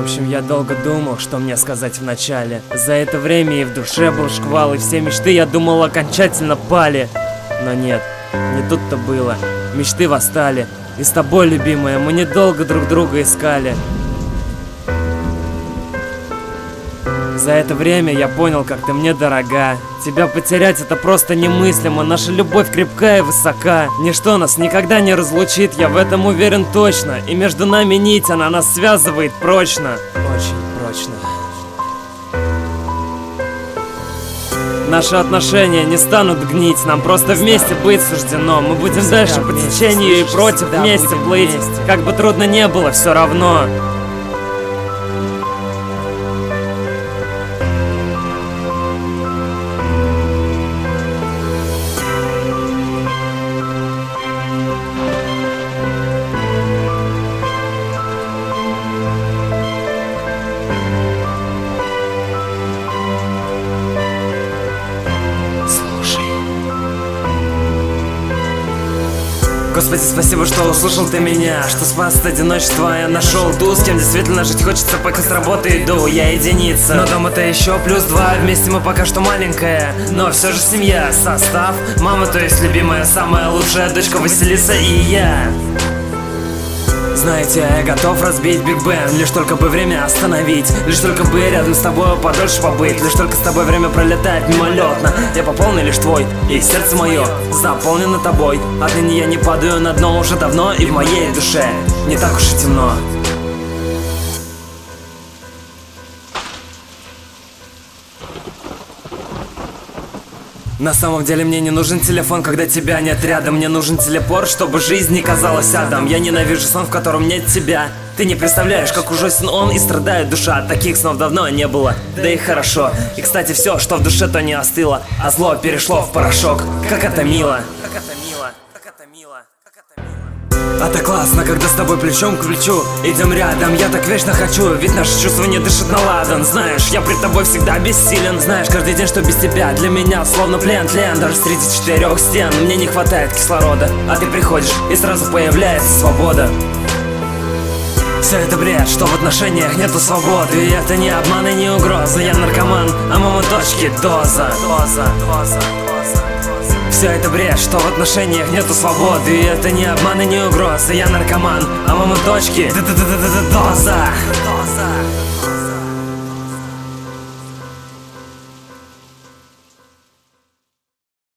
общем, я долго думал, что мне сказать вначале. За это время и в душе был шквал, и все мечты, я думал, окончательно пали. Но нет, не тут-то было. Мечты восстали. И с тобой, любимая, мы недолго друг друга искали. За это время я понял, как ты мне дорога. Тебя потерять это просто немыслимо. Наша любовь крепкая и высока. Ничто нас никогда не разлучит, я в этом уверен точно. И между нами нить, она нас связывает прочно. Очень прочно. Наши отношения не станут гнить, нам просто вместе быть суждено. Мы будем дальше по течению и против вместе плыть. Как бы трудно не было, все равно. Господи, спасибо, что услышал ты меня, что спас от одиночества я нашел ту, с кем действительно жить хочется, пока с работы иду, я единица. Но дома-то еще +2, вместе мы пока что маленькая, но все же семья, состав. Мама, то есть любимая, самая лучшая дочка Василиса и я. Знаете, я готов разбить Биг Бен, лишь только бы время остановить, лишь только бы рядом с тобой подольше побыть, лишь только с тобой время пролетает мимолетно. Я по полной лишь твой, и сердце мое заполнено тобой. Отныне я не падаю на дно уже давно, и в моей душе не так уж и темно. На самом деле мне не нужен телефон, когда тебя нет рядом. Мне нужен телепорт, чтобы жизнь не казалась адом. Я ненавижу сон, в котором нет тебя. Ты не представляешь, как ужасен он и страдает душа. Таких снов давно не было, да и хорошо. И кстати, все, что в душе, то не остыло, а зло перешло в порошок. Как это мило. Как это мило. Как это мило. Как это мило. А так классно, когда с тобой плечом к плечу идем рядом, я так вечно хочу, ведь наши чувства не дышат на ладан. Знаешь, я пред тобой всегда бессилен. Знаешь, каждый день, что без тебя для меня словно плен. Даже среди четырех стен мне не хватает кислорода, а ты приходишь и сразу появляется свобода. Все это бред, что в отношениях нету свободы. И это не обман и не угроза. Я наркоман, а мама дочки доза. Все это бред, что в отношениях нету свободы. И это не обман и не угроза. Я наркоман, а мама дочки доза.